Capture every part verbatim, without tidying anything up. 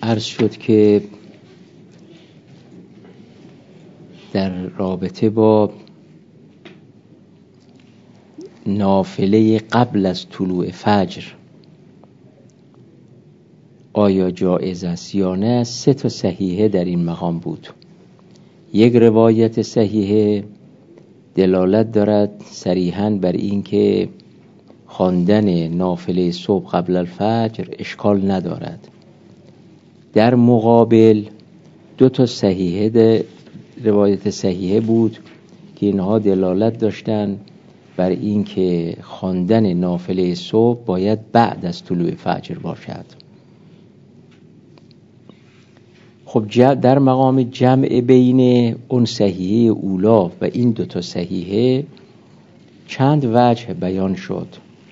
عرض شد که در رابطه با نافله قبل از طلوع فجر آیا جایز است یا نه، سه تا صحیحه در این مقام بود. یک روایت صحیحه دلالت دارد صریحاً بر این که خواندن نافله صبح قبل الفجر اشکال ندارد. در مقابل دو تا صحیحه روایت صحیحه بود که اینها دلالت داشتند بر این که خواندن نافله صبح باید بعد از طلوع فجر باشد. خب در مقام جمع بین اون صحیحه اولا و این دو تا صحیحه چند وجه بیان شد.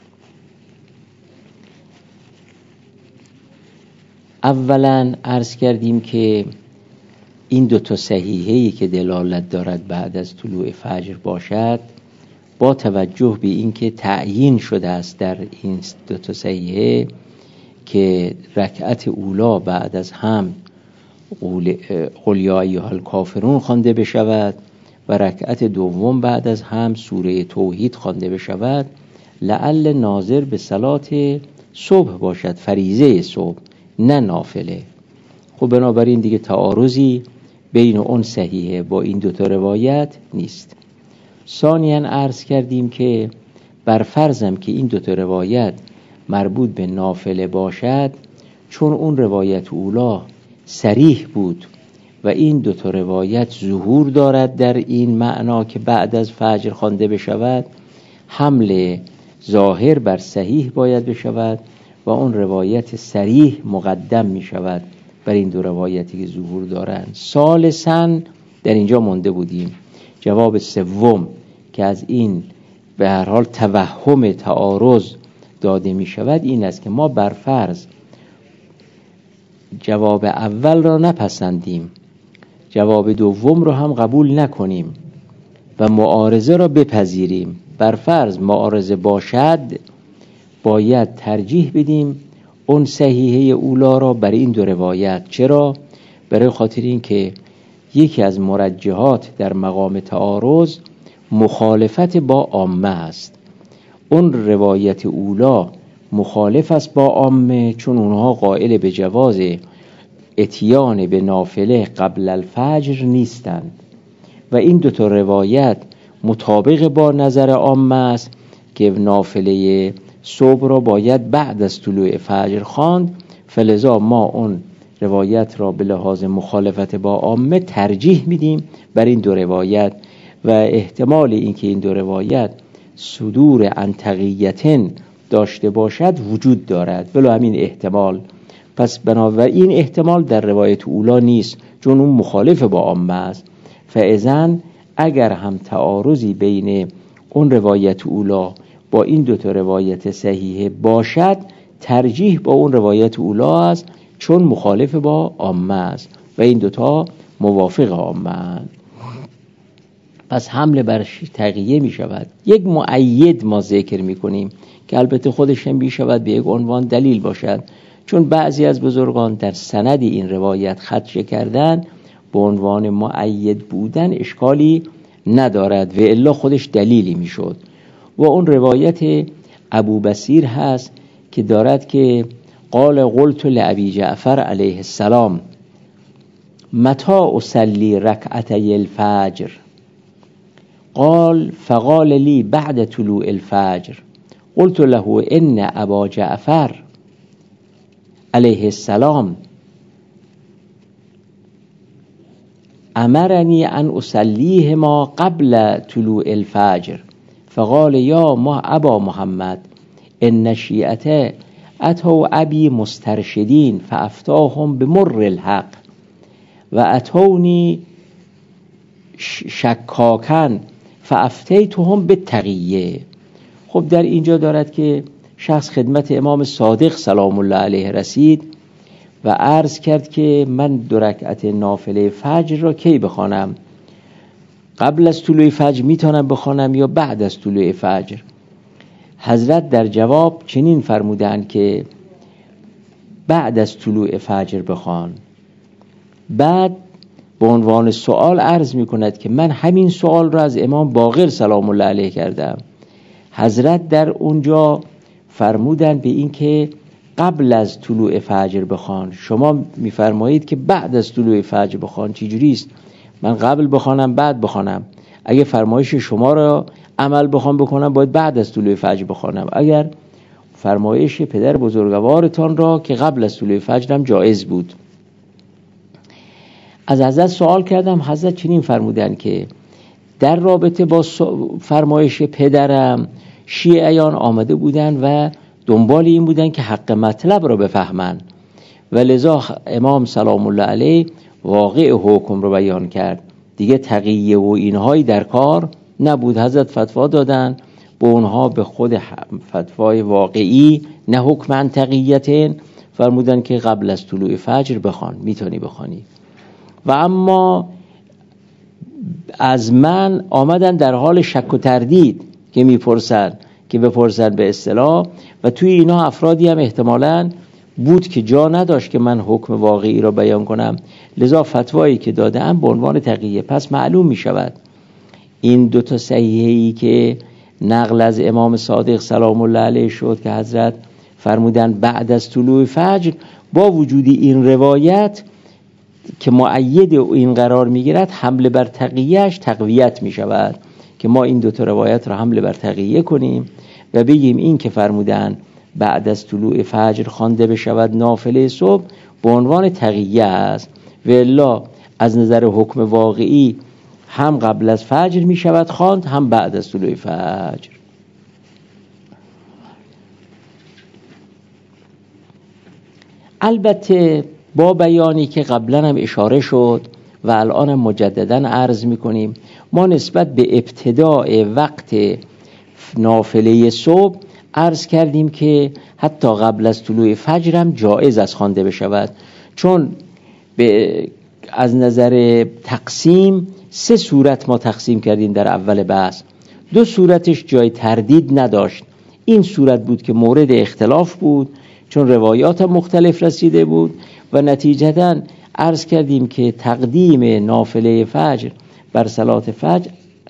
اولا عرض کردیم که این دو تا صحیحه‌ای که دلالت دارد بعد از طلوع فجر باشد، با توجه به این که تعیین شده است در این دو تا صحیحه که رکعت اولا بعد از هم قل یا ایها الکافرون خوانده بشود و رکعت دوم بعد از هم سوره توحید خوانده بشود، لعل ناظر به صلات صبح باشد، فریضه صبح نه نافله. خب بنابراین دیگه تعارضی بین اون صحیحه با این دوتا روایت نیست. ثانیاً عرض کردیم که بر فرضم که این دوتا روایت مربوط به نافله باشد، چون اون روایت اولا صریح بود و این دوتا روایت ظهور دارد در این معنا که بعد از فجر خوانده بشود، حمل ظاهر بر صحیح باید بشود و اون روایت صریح مقدم می شود بر این دو روایتی که ظهور دارند. ثالثاً در اینجا مونده بودیم جواب سوم که از این به هر حال توهم تعارض داده می شود این است که ما بر فرض جواب اول را نپسندیم، جواب دوم را هم قبول نکنیم و معارضه را بپذیریم. بر فرض معارضه باشد باید ترجیح بدیم اون صحیحه اولا را بر این دو روایت. چرا؟ برای خاطر این که یکی از مرجحات در مقام تعارض مخالفت با عامه است. اون روایت اولا مخالف است با عامه، چون اونها قائل به جواز اتیان به نافله قبل الفجر نیستند و این دو تا روایت مطابق با نظر عامه است که نافله صبح را باید بعد از طلوع فجر خواند. فلذا ما اون روایت را به لحاظ مخالفت با عامه ترجیح میدیم بر این دو روایت و احتمال اینکه این دو روایت صدور عن تقیة داشته باشد وجود دارد، بلا همین احتمال. پس بنابراین احتمال در روایت اولا نیست چون اون مخالف با عامه است. فاذن اگر هم تعارضی بین اون روایت اولا با این دو تا روایت صحیحه باشد، ترجیح با اون روایت اولا است چون مخالف با عامه است و این دوتا موافق عامه اند. پس حمله بر تقیه می شود. یک مؤید ما ذکر می کنیم که البته خودش هم می شود به یک عنوان دلیل باشد، چون بعضی از بزرگان در سند این روایت خدشه کردن به عنوان مؤید بودن اشکالی ندارد و الا خودش دلیلی می شد. و اون روایت ابو بصیر هست که دارد که قال قلت لابی جعفر علیه السلام متى اصلی رکعتی الفجر قال فقال لی بعد طلوع الفجر قلت له ان ابا جعفر علیه السلام امرنی ان اصلیهما قبل طلوع الفجر فقال یا ما ابا محمد ان شیعته اتوا ابی مسترشدین فافتاهم بمر الحق و اتونی شکاکن فافتیتهم بالتقیه. خب در اینجا دارد که شخص خدمت امام صادق سلام الله علیه رسید و عرض کرد که من دو رکعت نافله فجر را کی بخوانم؟ قبل از طلوع فجر میتونم بخوانم یا بعد از طلوع فجر؟ حضرت در جواب چنین فرمودند که بعد از طلوع فجر بخوان. بعد به عنوان سوال عرض می کند که من همین سوال را از امام باقر سلام الله علیه کردم. حضرت در اونجا فرمودن به این که قبل از طلوع فجر بخوان. شما میفرمایید که بعد از طلوع فجر بخوان. چی جوری است؟ من قبل بخوانم بعد بخوانم؟ اگه فرمایش شما را عمل بخوام بکنم باید بعد از طلوع فجر بخوانم. اگر فرمایش پدر بزرگوارتان را که قبل از طلوع فجر هم جایز بود. از حضرت سوال کردم، حضرت چنین فرمودن که در رابطه با فرمایش پدرم شیعیان آمده بودن و دنبال این بودن که حق مطلب را بفهمن و لذا امام سلام الله علیه واقع حکم رو بیان کرد. دیگه تقیه و اینهایی در کار نبود. حضرت فتوا دادن به اونها به خود فتوای واقعی، نه حکم تقییتین، فرمودن که قبل از طلوع فجر بخوان، میتونی بخوانی. و اما از من آمدن در حال شک و تردید که میپرسن که بپرسن به اصطلاح، و توی اینا افرادی هم احتمالاً بود که جا نداشت که من حکم واقعی را بیان کنم، لذا فتوایی که دادم به عنوان تقیه. پس معلوم می شود این دوتا صحیحه‌ای که نقل از امام صادق سلام الله علیه شد که حضرت فرمودن بعد از طلوع فجر، با وجود این روایت که مؤید این قرار می گیرد، حمله بر تقیهش تقویت می شود که ما این دوتا روایت را حمله بر تقیه کنیم و بگیم این که فرمودن بعد از طلوع فجر خوانده بشود نافله صبح به عنوان تقیه است، و الا از نظر حکم واقعی هم قبل از فجر می شود خواند هم بعد از طلوع فجر. البته با بیانی که قبلا هم اشاره شد و الان هم مجددا عرض می کنیم، ما نسبت به ابتداء وقت نافله صبح عرض کردیم که حتی قبل از طلوع فجر هم جایز است خوانده بشود، چون به از نظر تقسیم سه صورت ما تقسیم کردیم در اول بحث. دو صورتش جای تردید نداشت. این صورت بود که مورد اختلاف بود چون روایات مختلف رسیده بود و نتیجتاً عرض کردیم که تقدیم نافله فجر بر صلات فجر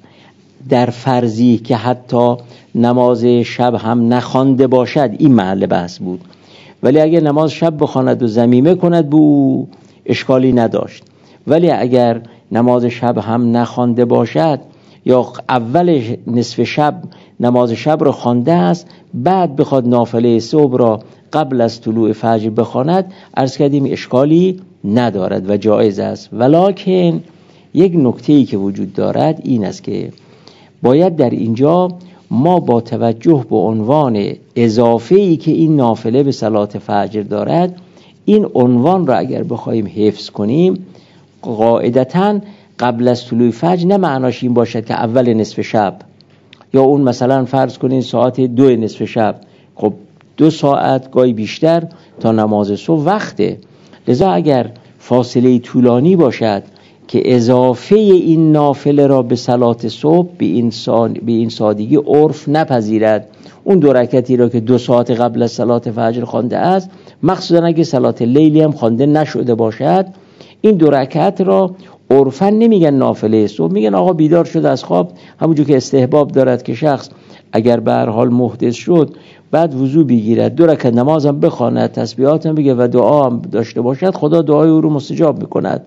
در فرضی که حتی نماز شب هم نخوانده باشد این محل بحث بود، ولی اگر نماز شب بخواند و ضمیمه کند به او اشکالی نداشت. ولی اگر نماز شب هم نخوانده باشد یا اول نصف شب نماز شب را خوانده است بعد بخواد نافله صبح را قبل از طلوع فجر بخواند، عرض کردیم اشکالی ندارد و جایز است. ولکن یک نکته‌ای که وجود دارد این است که باید در اینجا ما با توجه به عنوان اضافه‌ای که این نافله به صلات فجر دارد، این عنوان را اگر بخوایم حفظ کنیم، قاعدتاً قبل از طلوع فجر نه معناش این باشد که اول نصف شب یا اون مثلا فرض کنین ساعت دو نصف شب، خب دو ساعت گاهی بیشتر تا نماز صبح وقته، لذا اگر فاصله طولانی باشد که اضافه این نافله را به صلات صبح به این به این سادگی عرف نپذیرد، اون دو رکعتی را که دو ساعت قبل از صلات فجر خوانده است، مخصوصا اگه صلات لیلی هم خوانده نشده باشد، این دو رکعت را عرفا نمیگن نافله صبح، میگن آقا بیدار شد از خواب، همونجور که استحباب دارد که شخص اگر به هر حال محدث شد بعد وضو بگیرد دو رکعت نماز هم بخواند، تسبیحات هم بگه و دعا هم داشته باشد، خدا دعای او رو مستجاب میکند.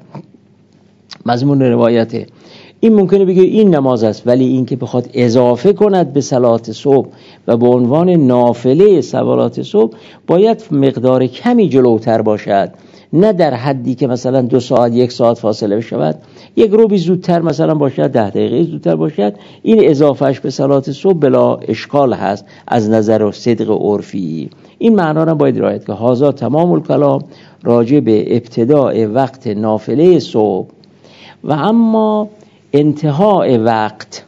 مضمون روایته این ممکنه بگه این نماز است، ولی این که بخواد اضافه کند به صلات صبح و به عنوان نافله صلات صبح باید مقدار کمی جلوتر باشد، نه در حدی که مثلا دو ساعت یک ساعت فاصله بشود، یک روبی زودتر مثلا باشد، ده دقیقه زودتر باشد، این اضافهش به صلات صبح بلا اشکال هست از نظر صدق عرفی. این معنا را باید رعایت که هذا تمام الکلام راجع به ابتداء وقت نافله صبح. و اما انتهای وقت،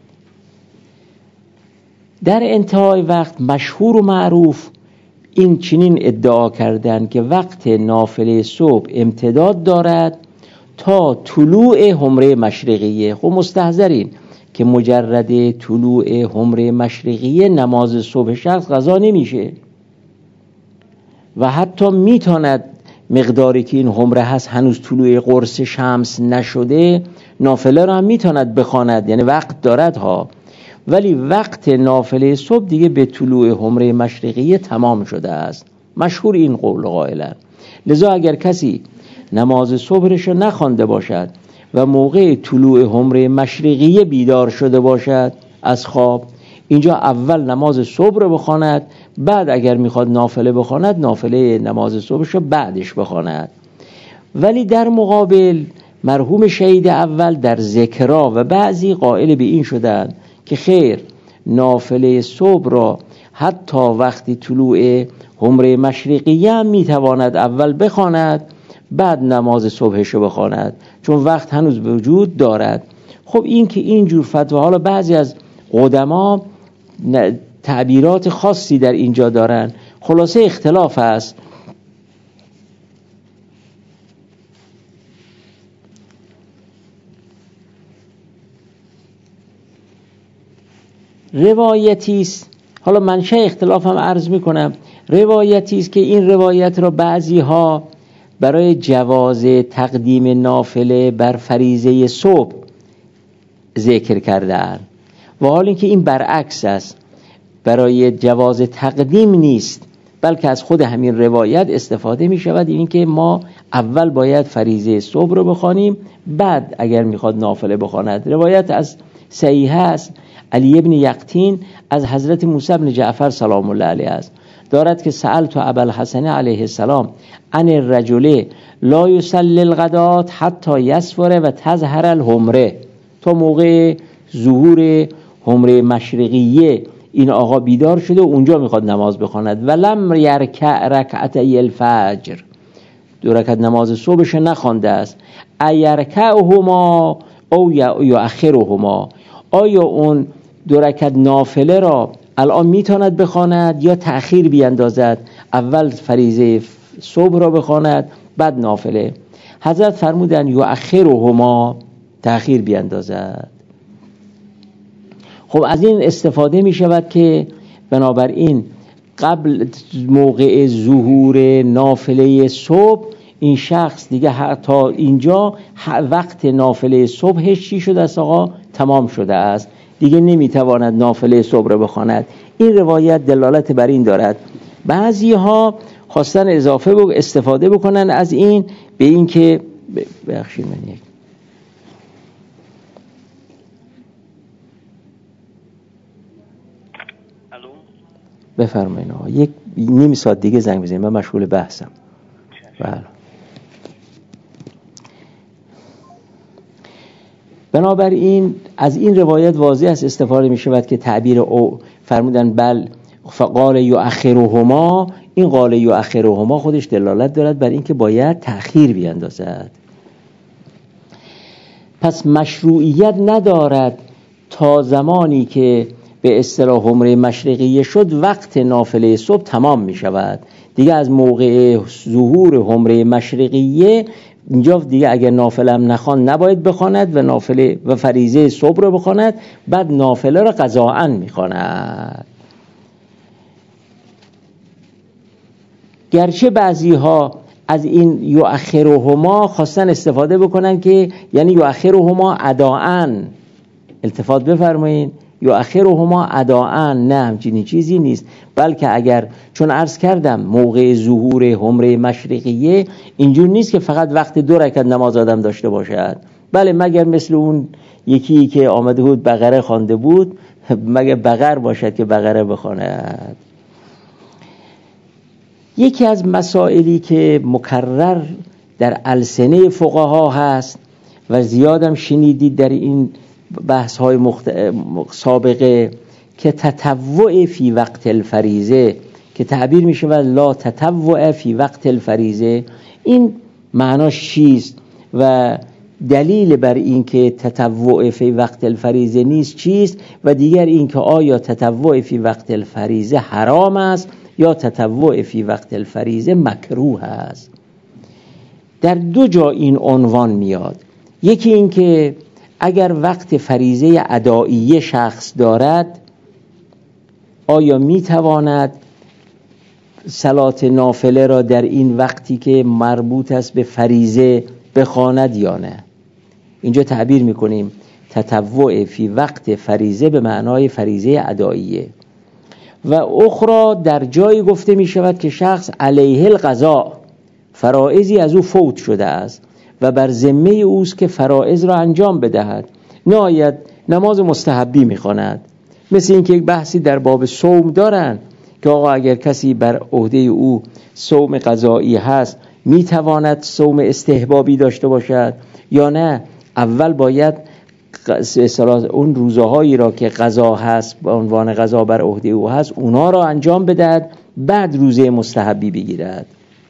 در انتهای وقت مشهور و معروف این چنین ادعا کردن که وقت نافله صبح امتداد دارد تا طلوع حمره مشرقیه. خب مستحضرین که مجرد طلوع حمره مشرقیه نماز صبح شخص قضا نمیشه، و حتی میتواند مقداری که این حمره هست هنوز طلوع قرص شمس نشده نافله را هم میتواند بخواند، یعنی وقت دارد ها، ولی وقت نافله صبح دیگه به طلوع حمره مشرقیه تمام شده است. مشهور این قول قائلن. لذا اگر کسی نماز صبحش نخوانده باشد و موقع طلوع حمره مشرقیه بیدار شده باشد از خواب، اینجا اول نماز صبح رو بخواند، بعد اگر میخواد نافله بخواند نافله نماز صبحش رو بعدش بخواند. ولی در مقابل مرحوم شهید اول در ذکرا و بعضی قائل به این شدند که خیر، نافله صبح را حتی وقتی طلوع حمره مشرقیه هم میتواند اول بخواند بعد نماز صبحش رو بخواند، چون وقت هنوز وجود دارد. خب این که اینجور فتوا، حالا بعضی از قدما تعبیرات خاصی در اینجا دارن، خلاصه اختلاف است. روایتی است، حالا منشأ اختلاف هم عرض میکنم، روایتی است که این روایت را بعضی ها برای جواز تقدیم نافله بر فریضه صبح ذکر کرده‌اند، و حال اینکه این برعکس است، برای جواز تقدیم نیست، بلکه از خود همین روایت استفاده می شود این که ما اول باید فریضه صبح رو بخوانیم بعد اگر میخواد نافله بخواند. روایت از صحیح است، علی ابن یقطین از حضرت موسی بن جعفر سلام الله علیه است، دارد که سألت ابوالحسن علیه السلام عن الرجل لا یصلی الغدات حتی یسفر و تظهر الحمره، تا موقع ظهور حمره مشرقیه این آقا بیدار شده و اونجا میخواد نماز بخواند. ولم یرکع رکعتي الفجر، دو رکعت نماز صبحش نخوانده است. ایرکعهما او یؤخرهما، آیا اون دو رکعت نافله را الان میتواند بخواند یا تأخیر بیندازد، اول فریضه صبح را بخواند بعد نافله؟ حضرت فرمودند یؤخرهما، تأخیر بیندازد. خب از این استفاده می شود که بنابراین قبل موقع ظهور نافله صبح این شخص دیگه حتی اینجا وقت نافله صبحش چی شده است آقا؟ تمام شده است، دیگه نمیتواند نافله صبح رو بخواند. این روایت دلالت بر این دارد. بعضی ها خواستن اضافه و استفاده بکنن از این به این که بخشید من یک بفرمایید آقا، یک نیم ساعت دیگه زنگ بزنید، من مشغول بحثم. بله. بنابراین از این روایت واضح است استفاده می شود که تعبیر او فرمودن بل فقال یؤخرهما، این قال یؤخرهما خودش دلالت دارد بر این که باید تأخیر بیندازد. پس مشروعیت ندارد تا زمانی که به اصطلاح حمره مشرقیه شد وقت نافله صبح تمام می شود، دیگه از موقع ظهور حمره مشرقیه اینجا دیگه اگر نافله هم نخوان نباید بخواند و نافله و فریضه صبح رو بخواند، بعد نافله رو قضاءً میخواند. گرچه بعضی ها از این یؤخرهما خواستن استفاده بکنن که یعنی یؤخرهما اداءً، التفات بفرمایید، یؤخرهما اداءً، نه همچین چیزی نیست، بلکه اگر چون عرض کردم موقع ظهور حمره مشرقیه اینجور نیست که فقط وقت دو رکعت نماز آدم داشته باشد، بله مگر مثل اون یکی که آمده بود بقره خوانده بود، مگر بقر باشد که بقره بخواند. یکی از مسائلی که مکرر در السنه فقها هست و زیادم شنیدید در این بحث های مخت... سابقه که تطوع فی وقت الفریضه، که تعبیر می شود لا تطوع فی وقت الفریضه، این معناش چیست و دلیل بر این که تطوع فی وقت الفریضه نیست چیست، و دیگر این که آیا تطوع فی وقت الفریضه حرام است یا تطوع فی وقت الفریضه مکروه است. در دو جا این عنوان میاد. یکی این که اگر وقت فریضه ادائیه شخص دارد آیا میتواند صلات نافله را در این وقتی که مربوط است به فریضه بخواند یا نه. اینجا تعبیر میکنیم تطوع فی وقت فریضه به معنای فریضه ادائیه. و اخرى در جایی گفته می شود که شخص علیه القضاء، فرائضی از او فوت شده است و بر ذمه اوست که فرائض را انجام بدهد، نهایت نماز مستحبی می خواند. مثل این که یک بحثی در باب صوم دارن که آقا اگر کسی بر عهده او صوم قضایی هست می تواند صوم استحبابی داشته باشد یا نه، اول باید اون روزهایی را که قضا هست به عنوان قضا بر عهده او هست اونا را انجام بدهد، بعد روزه مستحبی بگیرد.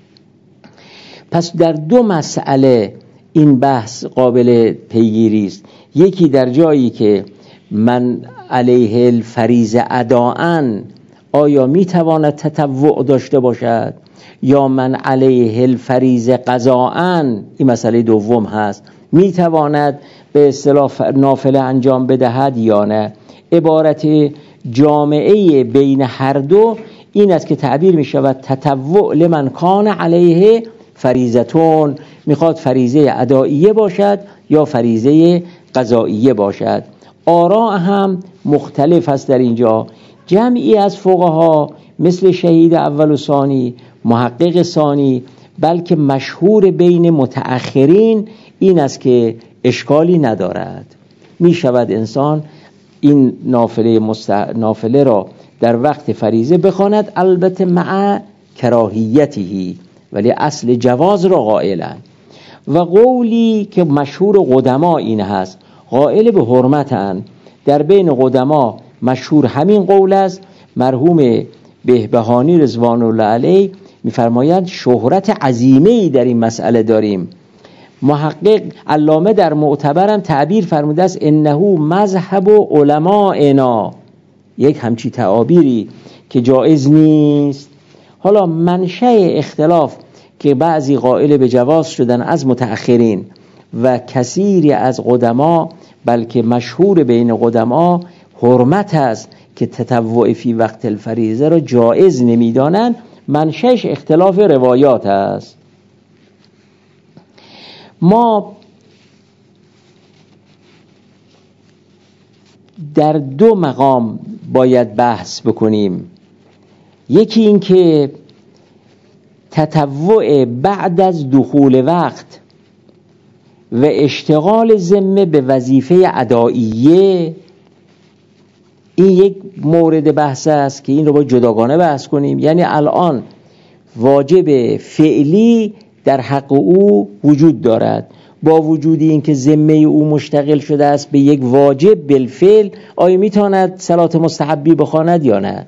پس در دو مسئله این بحث قابل پیگیری است. یکی در جایی که من علیه الفریضه اداءً آیا میتواند تطوع داشته باشد یا من علیه الفریضه قضاءً، این مسئله دوم هست، میتواند به اصطلاح نافله انجام بدهد یا نه. عبارت جامعه بین هر دو این است که تعبیر می شود تطوع لمن کان علیه فریضتون، میخواد فریضه ادائیه باشد یا فریضه قضائیه باشد. آراء هم مختلف است در اینجا. جمعی از فقها مثل شهید اول و ثانی، محقق ثانی، بلکه مشهور بین متأخرین این است که اشکالی ندارد، می شود انسان این نافله, مست... نافله را در وقت فریضه بخواند، البته مع کراهیتی، ولی اصل جواز را قائلند. و قولی که مشهور قدما این هست، قائل به حرمتند. در بین قدما مشهور همین قول است. مرحوم بهبهانی رضوان الله علیه می‌فرمایند شهرت عظیمه‌ای در این مسئله داریم. محقق علامه در معتبرم تعبیر فرموده است انه مذهب علمائنا، یک همچی تعابیری که جایز نیست. حالا منشأ اختلاف که بعضی قائل به جواز شدن از متأخرین و کثیری از قدما، بلکه مشهور بین قدما حرمت است که تطوع فی وقت الفریضه را جایز نمیدانند. منشأش اختلاف روایات است. ما در دو مقام باید بحث بکنیم. یکی این که تطوع بعد از دخول وقت و اشتغال ذمه به وظیفه ادائیه، این یک مورد بحث است که این رو باید جداگانه بحث کنیم. یعنی الان واجب فعلی در حق او وجود دارد، با وجود این که ذمه او مشتغل شده است به یک واجب بالفعل، آیا میتواند صلات مستحبی بخواند یا نه؟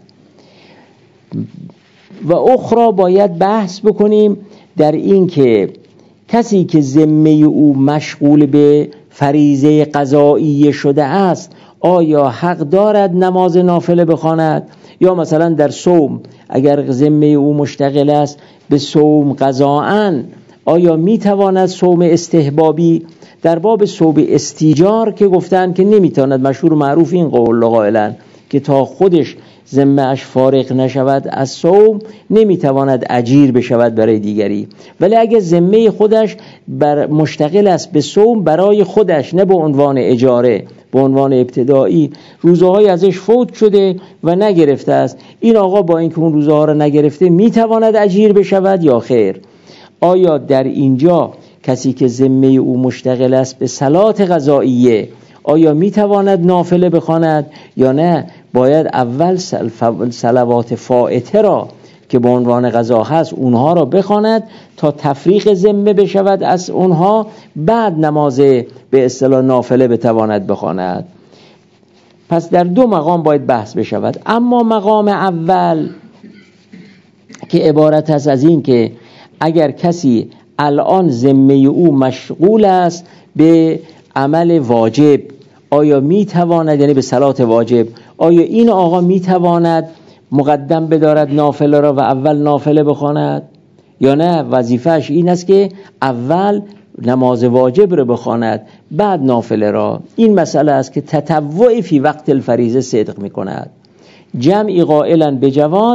و اخرى باید بحث بکنیم در این که کسی که ذمه او مشغول به فریضه قضائیه شده است آیا حق دارد نماز نافله بخواند، یا مثلا در صوم اگر ذمه او مشتغل است به صوم قضاءً آیا میتواند صوم استحبابی. در باب صوم استیجار که گفتن که نمیتواند، مشهور و معروف این قول قائلن که تا خودش ذمه اش فارغ نشود از صوم نمیتواند اجیر بشود برای دیگری. ولی اگه ذمه خودش بر مشتغل است به صوم برای خودش، نه به عنوان اجاره، به عنوان ابتدایی، روزهای ازش فوت شده و نگرفته است، این آقا با اینکه اون روزها را نگرفته میتواند اجیر بشود یا خیر؟ آیا در اینجا کسی که ذمه او مشتغل است به صلات قضائیه آیا میتواند نافله بخواند یا نه؟ باید اول صلوات فائته را که به عنوان قضا هست اونها را بخواند تا تفریق ذمه بشود از اونها، بعد نماز به اصطلاح نافله بتواند بخواند. پس در دو مقام باید بحث بشود. اما مقام اول که عبارت است از این که اگر کسی الان ذمه او مشغول است به عمل واجب، آیا میتواند، یعنی به صلات واجب، آیا این آقا میتواند مقدم بدارد نافله را و اول نافله بخواند یا نه؟ وظیفهش این است که اول نماز واجب را بخواند بعد نافله را. این مسئله است که تطوع فی وقت الفریضه صدق میکند. جمعی قائلن به جواز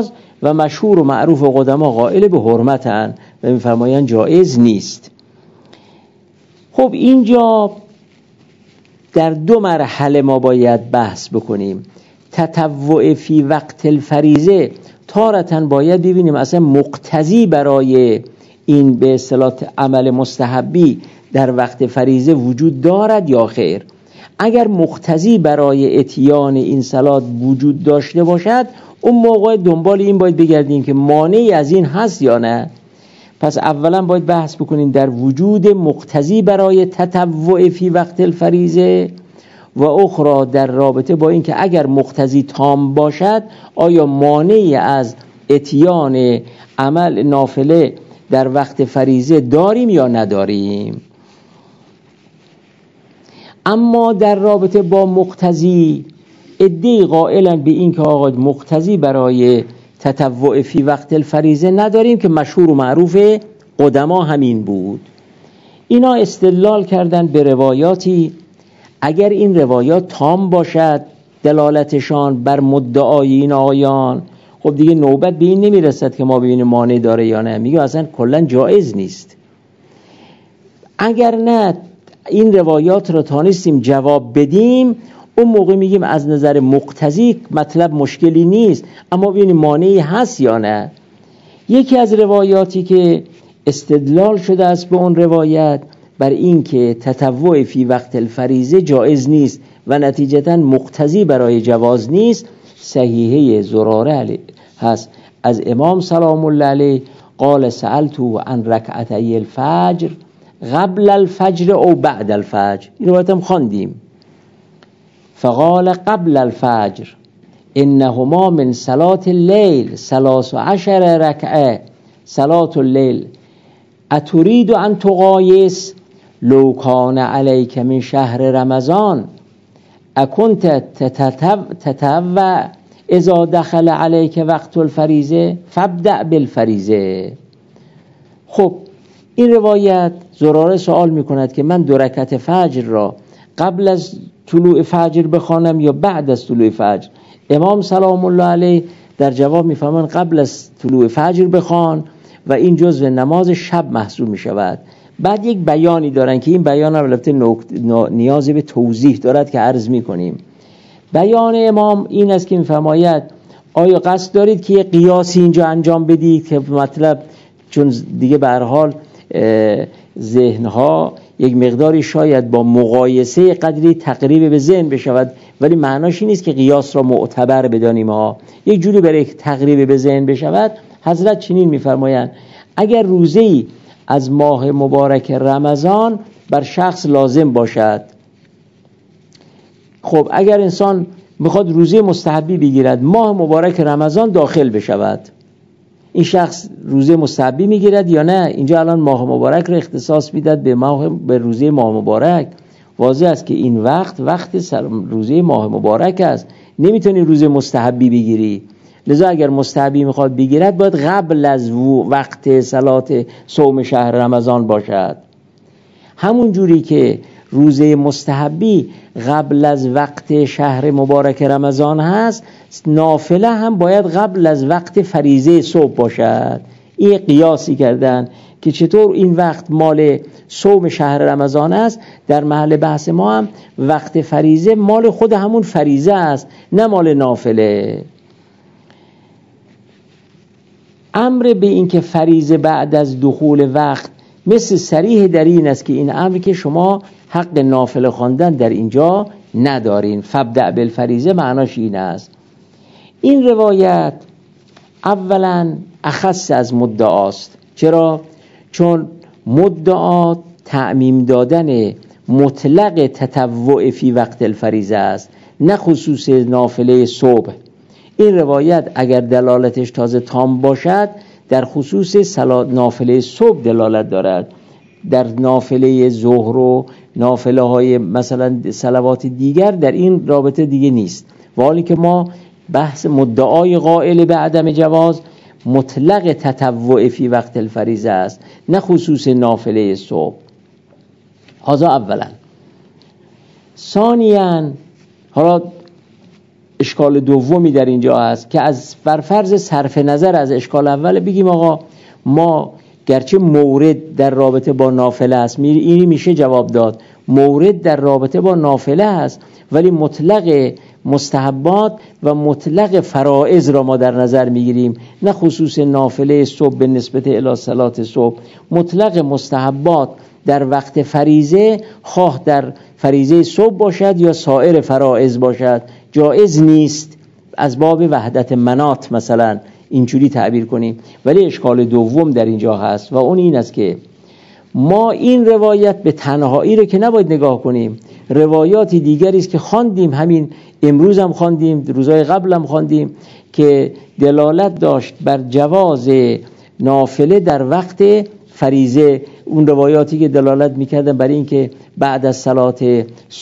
و مشهور و معروف و قدما قائل به حرمتن و میفرمایند جایز نیست. خب اینجا در دو مرحله ما باید بحث بکنیم. تطوع فی وقت الفریضه تارتاً باید ببینیم اصلا مقتضی برای این به اصطلاح عمل مستحبی در وقت فریضه وجود دارد یا خیر. اگر مقتضی برای اتیان این صلات وجود داشته باشد، اون موقع دنبال این باید بگردیم که مانعی از این هست یا نه. پس اولا باید بحث بکنیم در وجود مقتضی برای تطوع فی وقت الفریضه و اخرى در رابطه با این که اگر مقتضی تام باشد آیا مانعی از اتیان عمل نافله در وقت فریضه داریم یا نداریم. اما در رابطه با مقتضی عده‌ای قائلن به این که آقا مقتضی برای تطوع فی وقت الفریضه نداریم که مشهور و معروف قدما همین بود. اینا استدلال کردن به روایاتی، اگر این روایات تام باشد دلالتشان بر مدعای این آیان، خب دیگه نوبت به این نمیرسد که ما ببینیم مانع داره یا نه، میگه اصلا کلا جایز نیست. اگر نه این روایات رو تانستیم جواب بدیم، اون موقع میگیم از نظر مقتضی مطلب مشکلی نیست، اما ببینیم مانعی هست یا نه. یکی از روایاتی که استدلال شده است به اون روایت بر این که تطوع فی وقت الفریضه جایز نیست و نتیجتاً مقتضی برای جواز نیست، صحیحه زراره هست از امام سلام الله علیه قال سألتو عن رکعتي الفجر قبل الفجر او بعد الفجر. این روایت هم خواندیم. فقال قبل الفجر انهما من صلاة الليل ثلاث عشر ركعه صلاة الليل اتريد ان تقایس لو كان عليك من شهر رمضان اكنت تتطوع اذا دخل عليك وقت الفریضه فابدأ بالفریضه. خب این روایت زراره سوال میکند که من دو رکعت فجر را قبل از طلوع فجر بخوانم یا بعد از طلوع فجر؟ امام سلام الله علیه در جواب میفرمایند قبل از طلوع فجر بخوان و این جزء نماز شب محسوب میشود. بعد یک بیانی دارن که این بیان البته نیازی به توضیح دارد که عرض میکنیم. بیان امام این است که میفرماید آیا قصد دارید که یک قیاسی اینجا انجام بدید که مطلب، چون دیگه به هر حال ذهنها یک مقداری شاید با مقایسه قدری تقریب به ذهن بشود، ولی معناش این نیست که قیاس را معتبر بدانیم ها، یک جوری برای تقریب به ذهن بشود. حضرت چنین میفرمایند اگر روزه‌ای از ماه مبارک رمضان بر شخص لازم باشد، خب اگر انسان میخواد روزه مستحبی بگیرد ماه مبارک رمضان داخل بشود، این شخص روزه مستحبی میگیرد یا نه؟ اینجا الان ماه مبارک رو اختصاص میداد به ماه به روزه ماه مبارک. واضح است که این وقت وقت روزه ماه مبارک است، نمیتونی روزه مستحبی بگیری. لذا اگر مستحبی میخواد بگیرد باید قبل از وقت صلات صوم شهر رمضان باشد. همون جوری که روزه مستحبی قبل از وقت شهر مبارک رمضان هست، نافله هم باید قبل از وقت فریضه صبح باشد. این قیاسی کردن که چطور این وقت مال صوم شهر رمضان است، در محل بحث ما هم وقت فریضه مال خود همون فریضه است، نه مال نافله. امر به این که فریضه بعد از دخول وقت مثل صریح در این است که این امر که شما حق نافله خواندن در اینجا ندارین. فابدأ بالفریضه معناش این است. این روایت اولا اخص از مدعاست. چرا؟ چون مدعا تعمیم دادن مطلق تطوع فی وقت الفریضه است، نه خصوص نافله صبح. این روایت اگر دلالتش تازه تام باشد در خصوص صلات نافله صبح دلالت دارد، در نافله ظهر و نافله های مثلا صلوات دیگر در این رابطه دیگه نیست. و حالی که ما بحث مدعای قائل به عدم جواز مطلق تطوع فی وقت الفریضه است، نه خصوص نافله صبح. هذا اولا. ثانیاً حالا اشکال دومی در اینجا هست که از برفرض صرف نظر از اشکال اول بگیم آقا ما گرچه مورد در رابطه با نافله است، اینی میشه جواب داد مورد در رابطه با نافله است، ولی مطلق مستحبات و مطلق فرائض را ما در نظر میگیریم، نه خصوص نافله صبح به نسبت الی صلات صبح. مطلق مستحبات در وقت فریضه، خواه در فریضه صبح باشد یا سایر فرائض باشد، جایز نیست از باب وحدت منات مثلا اینجوری تعبیر کنیم. ولی اشکال دوم در اینجا هست و اون این است که ما این روایت به تنهایی رو که نباید نگاه کنیم، روایاتی دیگری است که خواندیم، همین امروز هم خواندیم، روزهای قبل هم خواندیم، که دلالت داشت بر جواز نافله در وقت فریضه. اون روایاتی که دلالت میکردن برای این که بعد از صلات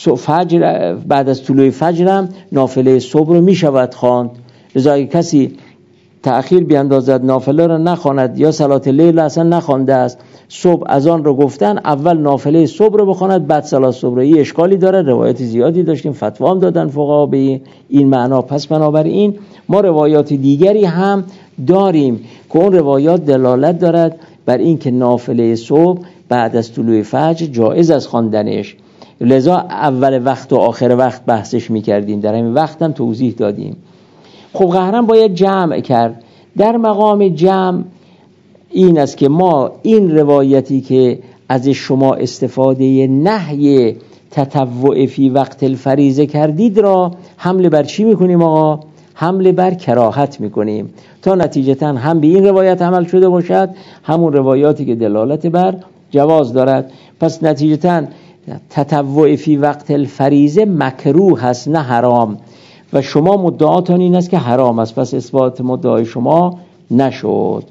فجر، بعد از طلوع فجر هم نافله صبح رو میشود خواند. لذا اگه کسی تأخیر بیاندازد نافله رو نخواند یا صلات لیل اصلا نخوانده است، صبح از آن رو گفتن اول نافله صبح رو بخواند بعد صلات صبح رو، این اشکالی داره. روایت زیادی داشتیم، فتوا هم دادن فقها به این معنا. پس بنابراین ما روایات دیگری هم داریم که اون روایات دلالت دارد بر این که نافله صبح بعد از طلوع فجر جایز از خواندنش. لذا اول وقت و آخر وقت بحثش میکردیم، در همین وقت هم توضیح دادیم. خب قهرن باید جمع کرد. در مقام جمع این است که ما این روایتی که از شما استفاده نهی تطوع فی وقت الفریضه کردید را حمله بر چی میکنیم آقا؟ حمله بر کراهت میکنیم، تا نتیجتاً هم به این روایت عمل شده باشد، همون روایاتی که دلالت بر جواز دارد. پس نتیجتاً تطوع فی وقت الفریضه مکروه هست نه حرام، و شما مدعاتون این است که حرام است، پس اثبات مدعای شما نشد.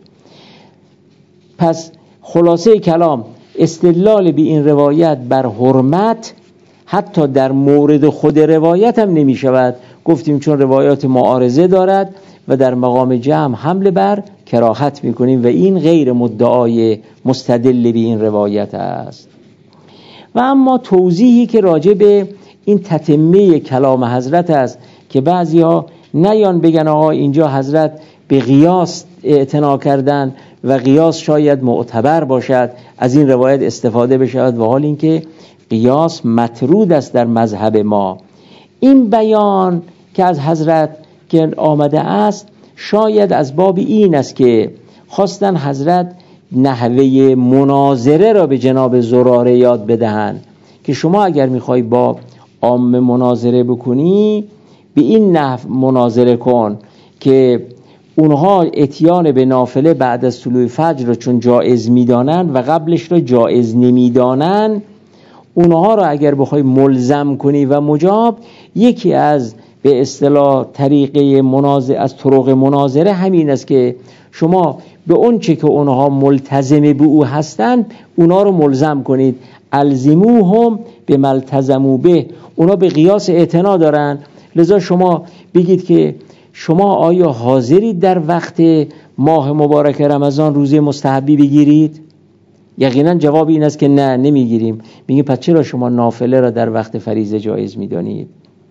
پس خلاصه کلام، استدلال به این روایت بر حرمت حتی در مورد خود روایت هم نمی شود. گفتیم چون روایات معارضه دارد و در مقام جمع حمله بر کراهت می کنیم و این غیر مدعای مستدل به این روایت است. و اما توضیحی که راجع به این تتمه کلام حضرت است که بعضی ها نیان بگن آقا اینجا حضرت به قیاس اعتنا کردن و قیاس شاید معتبر باشد، از این روایت استفاده بشود، و حال اینکه قیاس مطرود است در مذهب ما. این بیان که از حضرت که آمده است شاید از باب این است که خواستن حضرت نحوه مناظره را به جناب زراره یاد بدهند که شما اگر میخوای با عام مناظره بکنی به این نحو مناظره کن که اونها اتیان به نافله بعد از طلوع فجر را چون جایز میدانن و قبلش را جایز نمیدانن، اونها را اگر بخوای ملزم کنی و مجاب، یکی از به اصطلاح طریقه مناظره از طرق مناظره همین است که شما به اون چه که اونها ملتزم به او هستند اونها رو ملزم کنید. الزموهم به ملتزمو به، اونا به قیاس اعتنا دارن، لذا شما بگید که شما آیا حاضرید در وقت ماه مبارک رمضان روزه مستحبی بگیرید؟ یقینا جواب این است که نه، نمیگیریم. میگه پس چرا شما نافله را در وقت فریضه جایز میدانید؟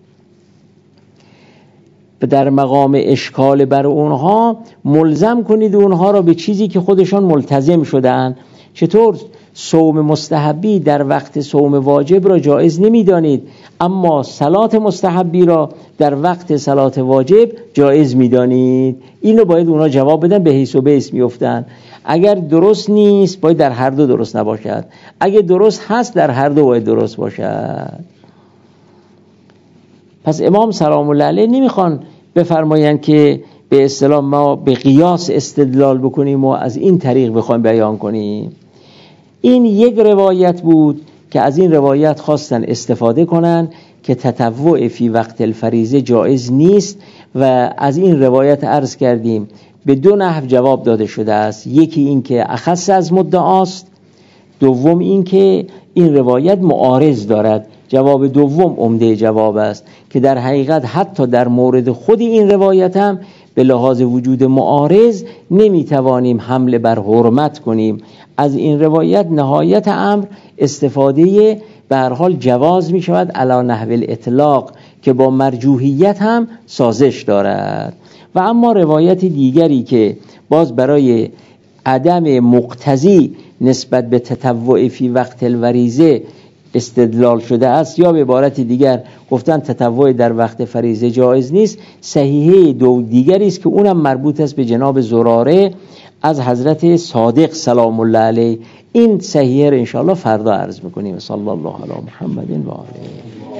در مقام اشکال بر اونها ملزم کنید اونها را به چیزی که خودشان ملتزم شدن. چطور صوم مستحبی در وقت صوم واجب را جایز نمیدانید اما صلات مستحبی را در وقت صلات واجب جایز میدانید؟ اینو باید اونا جواب بدن، به حیث و بیس میافتن. اگر درست نیست باید در هر دو درست نباشد، اگه درست هست در هر دو باید درست باشد. پس امام سلام الله علیه نمیخوان بفرمایند که به اصطلاح ما به قیاس استدلال بکنیم و از این طریق بخوایم بیان کنیم. این یک روایت بود که از این روایت خواستن استفاده کنن که تطوع فی وقت الفریضه جایز نیست، و از این روایت عرض کردیم به دو نحو جواب داده شده است. یکی این که اخص از مدعاست، دوم این که این روایت معارض دارد. جواب دوم عمده جواب است که در حقیقت حتی در مورد خود این روایت هم به لحاظ وجود معارض نمیتوانیم حمله بر حرمت کنیم. از این روایت نهایت امر استفاده به هر حال جواز می شود علی نحو الاطلاق، که با مرجوحیت هم سازش دارد. و اما روایت دیگری که باز برای عدم مقتضی نسبت به تطوع فی وقت الوریزه استدلال شده است، یا به عبارت دیگر گفتن تطوع در وقت فریضه جایز نیست، صحیحه دو دیگری است که اونم مربوط است به جناب زراره از حضرت صادق سلام الله علیه. این صحیحه رو انشاءالله فردا عرض میکنیم. صلی الله علی محمد و آله.